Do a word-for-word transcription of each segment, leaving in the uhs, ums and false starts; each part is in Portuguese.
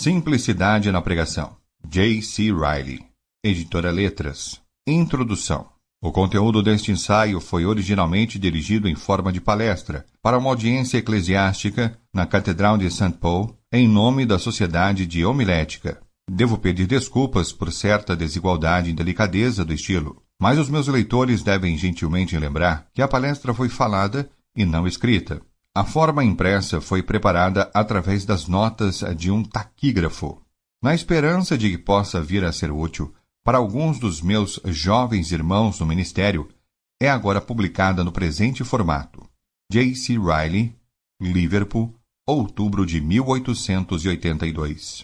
Simplicidade na pregação. J C Riley. Editora Letras. Introdução. O conteúdo deste ensaio foi originalmente dirigido em forma de palestra para uma audiência eclesiástica na Catedral de Saint Paul, em nome da Sociedade de Homilética. Devo pedir desculpas por certa desigualdade e delicadeza do estilo, mas os meus leitores devem gentilmente lembrar que a palestra foi falada e não escrita. A forma impressa foi preparada através das notas de um taquígrafo, na esperança de que possa vir a ser útil para alguns dos meus jovens irmãos no ministério. É agora publicada no presente formato. J C Riley, Liverpool, outubro de mil oitocentos e oitenta e dois.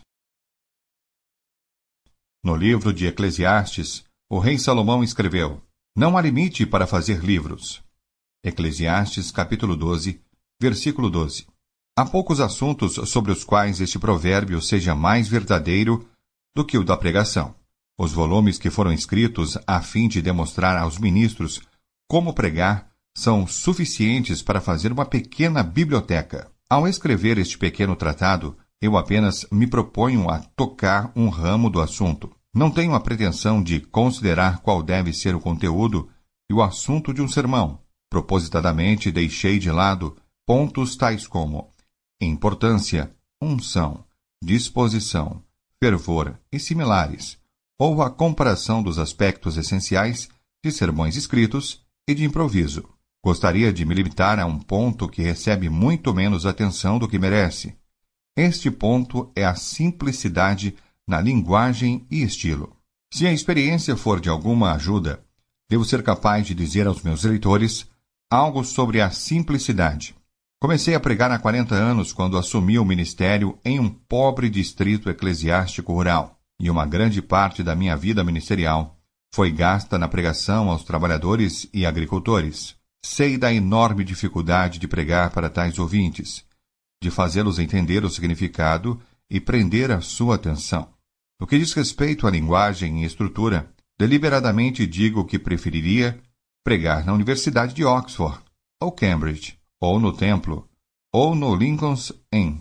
No livro de Eclesiastes, o rei Salomão escreveu: Não há limite para fazer livros. Eclesiastes, capítulo doze, versículo doze. Há poucos assuntos sobre os quais este provérbio seja mais verdadeiro do que o da pregação. Os volumes que foram escritos a fim de demonstrar aos ministros como pregar são suficientes para fazer uma pequena biblioteca. Ao escrever este pequeno tratado, eu apenas me proponho a tocar um ramo do assunto. Não tenho a pretensão de considerar qual deve ser o conteúdo e o assunto de um sermão. Propositadamente deixei de lado pontos tais como importância, unção, disposição, fervor e similares, ou a comparação dos aspectos essenciais de sermões escritos e de improviso. Gostaria de me limitar a um ponto que recebe muito menos atenção do que merece. Este ponto é a simplicidade na linguagem e estilo. Se a experiência for de alguma ajuda, devo ser capaz de dizer aos meus leitores algo sobre a simplicidade. Comecei a pregar há quarenta anos quando assumi o ministério em um pobre distrito eclesiástico rural, e uma grande parte da minha vida ministerial foi gasta na pregação aos trabalhadores e agricultores. Sei da enorme dificuldade de pregar para tais ouvintes, de fazê-los entender o significado e prender a sua atenção. No que diz respeito à linguagem e estrutura, deliberadamente digo que preferiria pregar na Universidade de Oxford, ou Cambridge, ou no Templo, ou no Lincoln's Inn,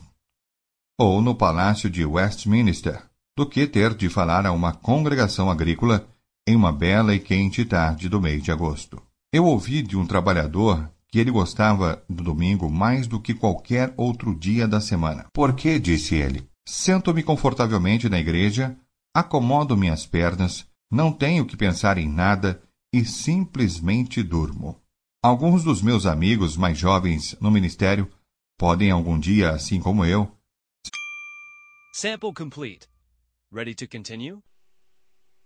ou no Palácio de Westminster, do que ter de falar a uma congregação agrícola em uma bela e quente tarde do mês de agosto. Eu ouvi de um trabalhador que ele gostava do domingo mais do que qualquer outro dia da semana. Por que, disse ele, sento-me confortavelmente na igreja, acomodo minhas pernas, não tenho que pensar em nada e simplesmente durmo. Alguns dos meus amigos mais jovens no ministério podem algum dia, assim como eu... Sample complete. Ready to continue?